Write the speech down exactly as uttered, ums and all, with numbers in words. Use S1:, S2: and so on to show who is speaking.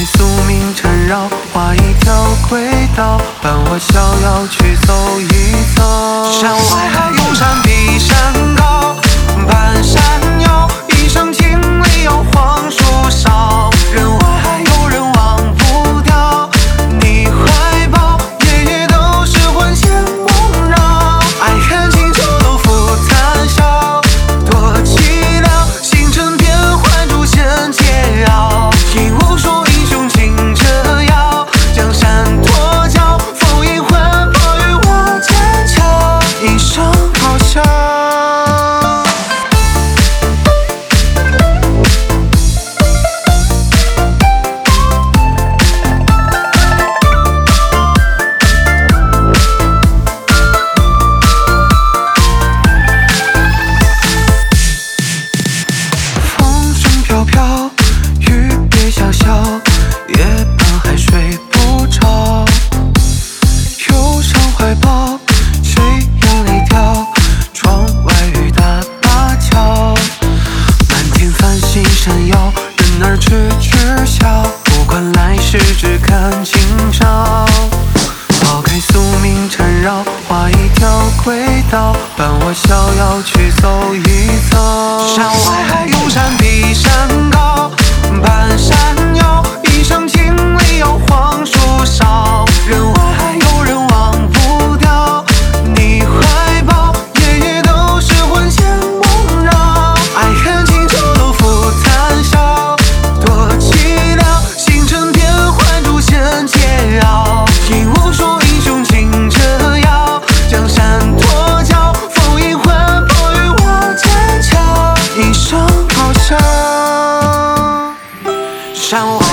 S1: 宿命缠绕，画一条轨道，伴我逍遥去走一遭。山外海拥山比山高，半山腰，一生经历有黄树梢。人外还有人忘不掉，你怀抱夜夜都是魂牵梦绕。爱恨情仇都付谈笑，多凄凉，星辰变幻诛仙解药。听无数英雄竞折腰，江山脱壳，风影魂魄与我坚强，一生咆哮。风声飘飘，雨别潇潇，夜半还睡不着。忧伤怀抱，谁扬泪掉？窗外雨打芭蕉，满天繁星闪耀，人儿痴痴笑。不管来世，只看今朝。抛开宿命缠绕，画一条轨道，伴我逍遥去走一遭。山外还拥山比山高，半山腰，一生经历有黄树梢。人外还有人忘不掉，你怀抱夜夜都是魂牵梦绕。爱恨情仇都付谈笑，多凄凉，星辰变幻诛仙解药。听无数英雄竞折腰，江山脱壳，风影魂魄与我坚强，一生咆哮。山外